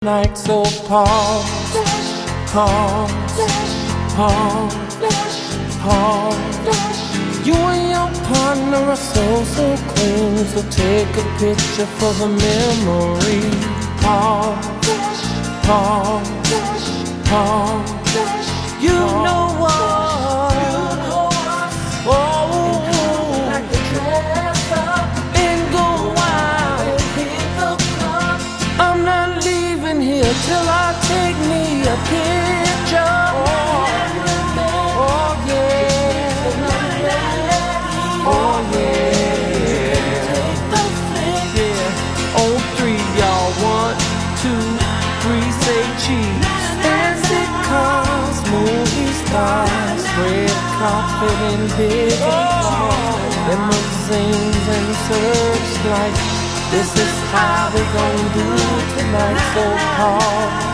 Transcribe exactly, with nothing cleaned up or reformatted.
tonight. So pause, pause, pause, pause. You and your partner are so, so clean, so take a picture for the memory. Pause, pause, pause. You know what? Oh, and go wild. I'm not leaving here till I take me a picture. Oh yeah, oh yeah, yeah. On three, y'all. One, two, three, say cheese. As it comes, movie stars, red carpet and big applause, limousines and searchlights. This is how we gon' do it tonight. So hard.